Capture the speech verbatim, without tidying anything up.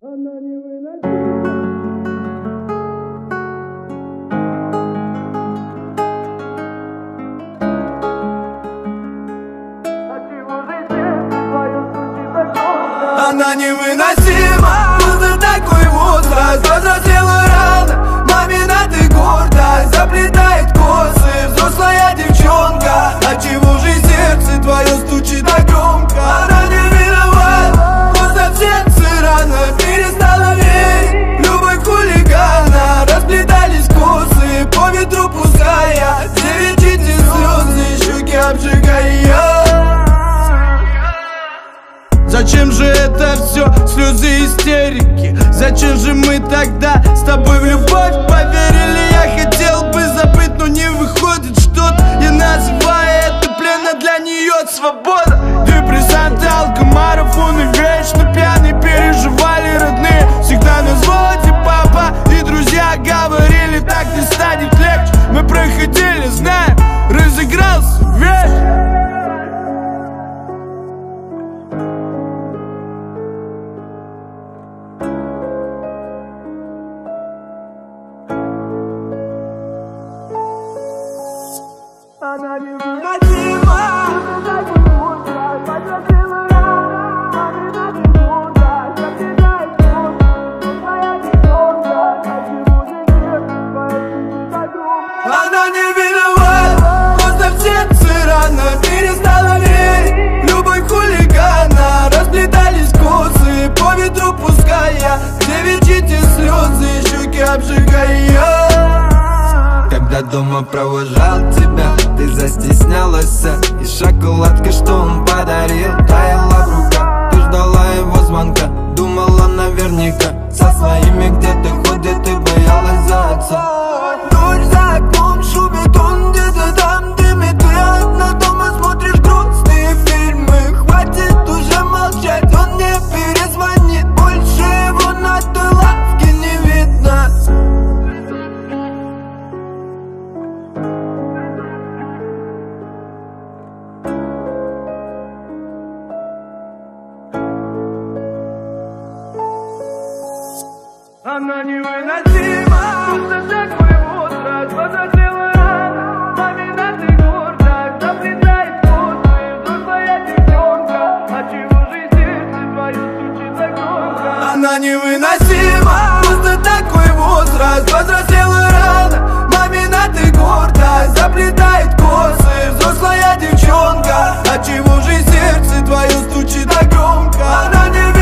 Она невыносима. Она невыносима, будто такой возраст. Повзрослела рано, мамина ты гордость. Заплетает косы, взрослая девчонка. Отчего же сердце твое стучит так громко? Она не виновата, просто в сердце рано. Перестала верить в любовь хулигана. Расплетались косы, по ветру пуская девичьи слезы, щеки обжигая. Зачем же это все, слезы, истерики? Зачем же мы тогда с тобой в любовь поверили? Я хотел бы забыть, но не выходит что-то. Я называю это плен, а для нее свобода. Депрессанты, алкомарафоны, вечно пьяные, переживали родные. Всегда на взводе папа и друзья говорили, так не станет легче. Мы проходили, знаем, разыгрался вечер. Она невыносима, повзрослела рано, мамина ты гордость. Заплетает косы, твоя девчонка. Отчего же сердце твое стучит так громко? Она не виновата, просто в сердце рано. Перестала верить в любовь хулигана. Расплетались косы, по ветру пуская девичьи слезы, щеки обжигая. Когда дома провожал тебя, ты застеснялась. И шоколадка, что он подарил, таяла в руках. Ты ждала его звонка, думала наверняка. Со своими где-то ходит и боялась за отца. Дождь за окном шумит, он где-то там дымит. Ты одна дома смотришь грустные фильмы. Хватит уже молчать, он не перезвонит. Больше его на той лавке не видно. Она невыносима, будто такой возраст. Повзрослела рано, мамина ты гордость. Заплетает косы, взрослая девчонка. Отчего же сердце твое стучит так громко? Она невыносима, будто такой возраст. Повзрослела рано, мамина ты гордость. Заплетает косы, взрослая девчонка. Отчего же сердце твое стучит так громко? Она не